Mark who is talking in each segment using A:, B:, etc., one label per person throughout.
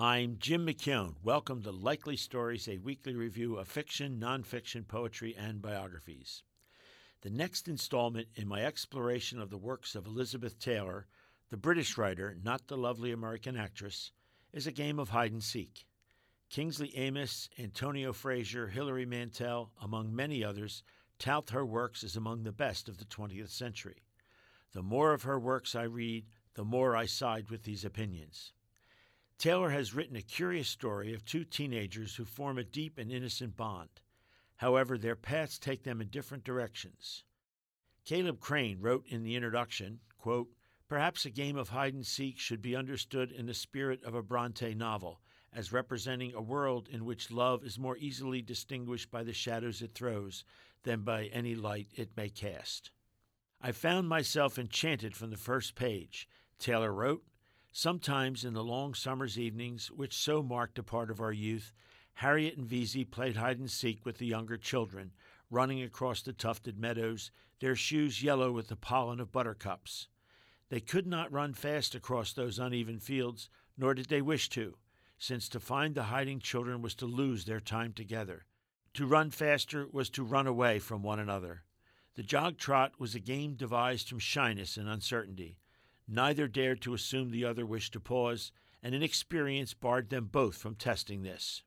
A: I'm Jim McKeown. Welcome to Likely Stories, a weekly review of fiction, nonfiction, poetry, and biographies. The next installment in my exploration of the works of Elizabeth Taylor, the British writer, not the lovely American actress, is a game of hide and seek. Kingsley Amis, Antonio Fraser, Hilary Mantel, among many others, tout her works as among the best of the 20th century. The more of her works I read, the more I side with these opinions. Taylor has written a curious story of two teenagers who form a deep and innocent bond. However, their paths take them in different directions. Caleb Crane wrote in the introduction, quote, "Perhaps a game of hide-and-seek should be understood in the spirit of a Bronte novel, as representing a world in which love is more easily distinguished by the shadows it throws than by any light it may cast." I found myself enchanted from the first page. Taylor wrote, "Sometimes in the long summer's evenings, which so marked a part of our youth, Harriet and Vesey played hide-and-seek with the younger children, running across the tufted meadows, their shoes yellow with the pollen of buttercups. They could not run fast across those uneven fields, nor did they wish to, since to find the hiding children was to lose their time together. To run faster was to run away from one another. The jog-trot was a game devised from shyness and uncertainty. Neither dared to assume the other wished to pause, and inexperience barred them both from testing this.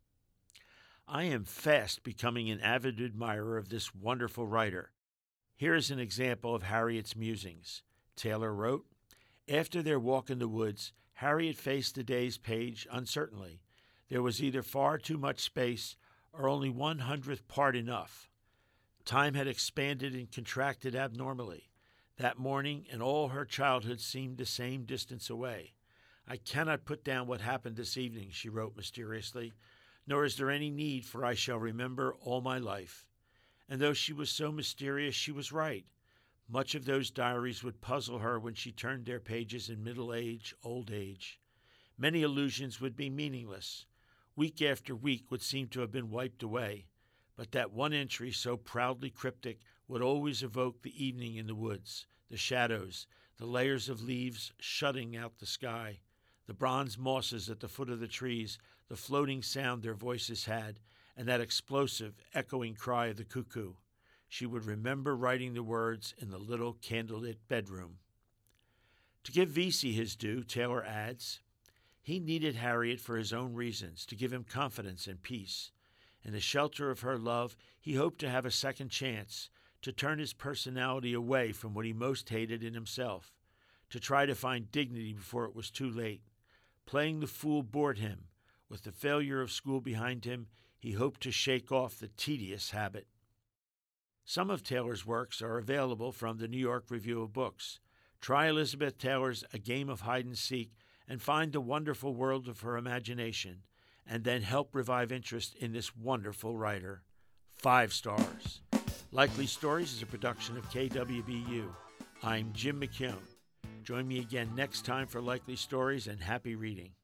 A: I am fast becoming an avid admirer of this wonderful writer. Here is an example of Harriet's musings." Taylor wrote, "After their walk in the woods, Harriet faced the day's page uncertainly. There was either far too much space or only 1/100th part enough. Time had expanded and contracted abnormally. That morning and all her childhood seemed the same distance away. I cannot put down what happened this evening," she wrote mysteriously, "nor is there any need, for I shall remember all my life." And though she was so mysterious, she was right. Much of those diaries would puzzle her when she turned their pages in middle age, old age. Many allusions would be meaningless. Week after week would seem to have been wiped away. But that one entry, so proudly cryptic, would always evoke the evening in the woods, the shadows, the layers of leaves shutting out the sky, the bronze mosses at the foot of the trees, the floating sound their voices had, and that explosive, echoing cry of the cuckoo. She would remember writing the words in the little candlelit bedroom. To give Vesey his due, Taylor adds, "He needed Harriet for his own reasons, to give him confidence and peace. In the shelter of her love, he hoped to have a second chance, to turn his personality away from what he most hated in himself, to try to find dignity before it was too late. Playing the fool bored him. With the failure of school behind him, he hoped to shake off the tedious habit." Some of Taylor's works are available from the New York Review of Books. Try Elizabeth Taylor's A Game of Hide-and-Seek and find the wonderful world of her imagination, and then help revive interest in this wonderful writer. 5 stars. Likely Stories is a production of KWBU. I'm Jim McKeown. Join me again next time for Likely Stories, and happy reading.